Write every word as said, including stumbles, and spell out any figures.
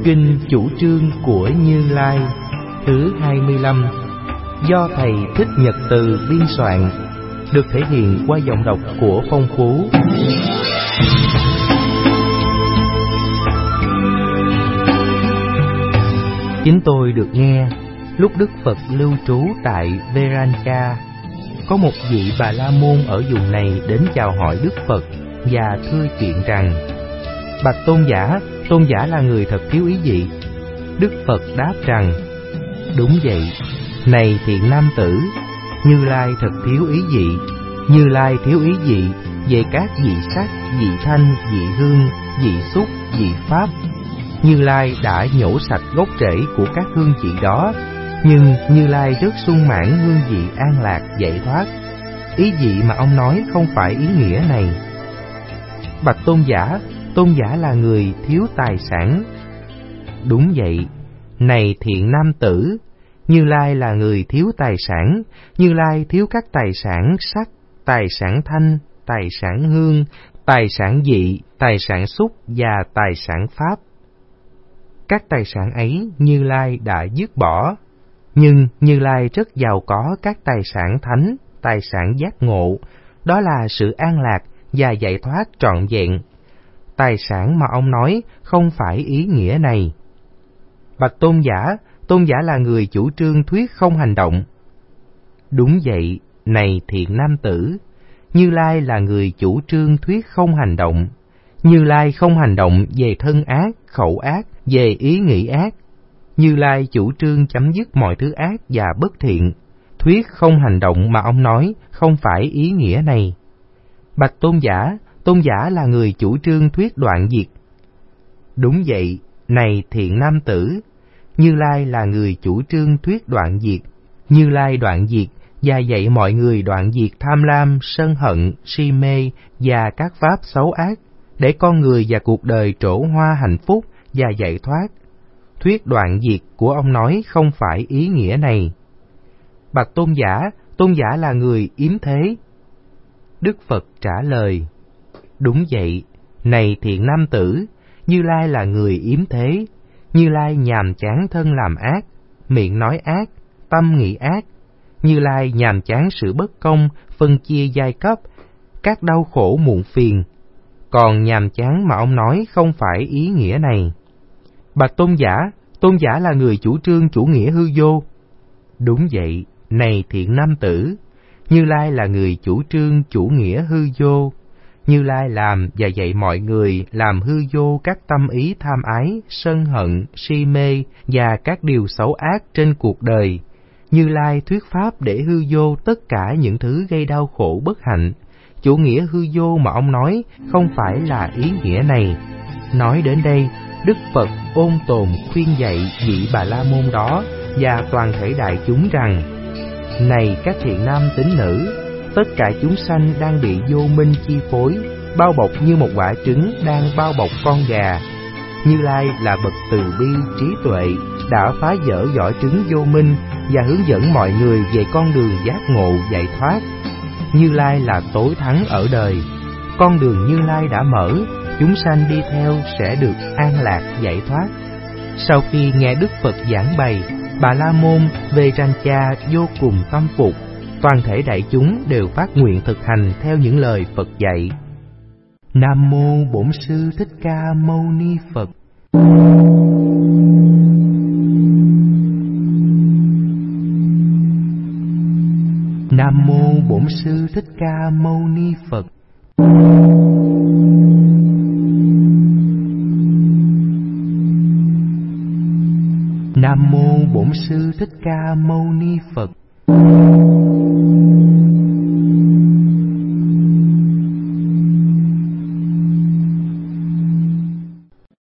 Kinh Chủ Trương của Như Lai thứ hai mươi lăm, do Thầy Thích Nhật Từ biên soạn, được thể hiện qua giọng đọc của Phong Phú. Chính tôi được nghe, lúc Đức Phật lưu trú tại Veranca, có một vị Bà La Môn ở vùng này đến chào hỏi Đức Phật và thưa chuyện rằng: Bạch tôn giả, tôn giả là người thật thiếu ý vị. Đức Phật đáp rằng: Đúng vậy, này thiện nam tử, Như Lai thật thiếu ý vị. Như Lai thiếu ý vị về các vị sắc, vị thanh, vị hương, vị xúc, vị pháp. Như Lai đã nhổ sạch gốc rễ của các hương vị đó, nhưng Như Lai rất sung mãn hương vị an lạc giải thoát. Ý vị mà ông nói không phải ý nghĩa này. Bạch tôn giả, tôn giả là người thiếu tài sản. Đúng vậy, này thiện nam tử, Như Lai là người thiếu tài sản. Như Lai thiếu các tài sản sắc, tài sản thanh, tài sản hương, tài sản vị, tài sản xúc và tài sản pháp. Các tài sản ấy Như Lai đã dứt bỏ, nhưng Như Lai rất giàu có các tài sản thánh, tài sản giác ngộ, đó là sự an lạc và giải thoát trọn vẹn. Tài sản mà ông nói không phải ý nghĩa này. Bạch tôn giả, tôn giả là người chủ trương thuyết không hành động. Đúng vậy, này thiện nam tử, Như Lai là người chủ trương thuyết không hành động. Như Lai không hành động về thân ác, khẩu ác, về ý nghĩ ác. Như Lai chủ trương chấm dứt mọi thứ ác và bất thiện. Thuyết không hành động mà ông nói không phải ý nghĩa này. Bạch tôn giả, tôn giả là người chủ trương thuyết đoạn diệt. Đúng vậy, này thiện nam tử, Như Lai là người chủ trương thuyết đoạn diệt. Như Lai đoạn diệt và dạy mọi người đoạn diệt tham lam, sân hận, si mê và các pháp xấu ác, để con người và cuộc đời trổ hoa hạnh phúc và giải thoát. Thuyết đoạn diệt của ông nói không phải ý nghĩa này. Bạch tôn giả, tôn giả là người yếm thế. Đức Phật trả lời: Đúng vậy, này thiện nam tử, Như Lai là người yếm thế. Như Lai nhàm chán thân làm ác, miệng nói ác, tâm nghĩ ác. Như Lai nhàm chán sự bất công, phân chia giai cấp, các đau khổ muộn phiền. Còn nhàm chán mà ông nói không phải ý nghĩa này. Bạch tôn giả, tôn giả là người chủ trương chủ nghĩa hư vô. Đúng vậy, này thiện nam tử, Như Lai là người chủ trương chủ nghĩa hư vô. Như Lai làm và dạy mọi người làm hư vô các tâm ý tham ái, sân hận, si mê và các điều xấu ác trên cuộc đời. Như Lai thuyết pháp để hư vô tất cả những thứ gây đau khổ bất hạnh. Chủ nghĩa hư vô mà ông nói không phải là ý nghĩa này. Nói đến đây, Đức Phật ôn tồn khuyên dạy vị Bà La Môn đó và toàn thể đại chúng rằng: Này các thiện nam tín nữ, tất cả chúng sanh đang bị vô minh chi phối, bao bọc như một quả trứng đang bao bọc con gà. Như Lai là bậc từ bi trí tuệ, đã phá vỡ vỏ trứng vô minh và hướng dẫn mọi người về con đường giác ngộ giải thoát. Như Lai là tối thắng ở đời. Con đường Như Lai đã mở, chúng sanh đi theo sẽ được an lạc giải thoát. Sau khi nghe Đức Phật giảng bày, Bà La Môn Veranca vô cùng tâm phục. Toàn thể đại chúng đều phát nguyện thực hành theo những lời Phật dạy. Nam mô Bổn Sư Thích Ca Mâu Ni Phật. Nam mô Bổn Sư Thích Ca Mâu Ni Phật. Nam mô Bổn Sư Thích Ca Mâu Ni Phật.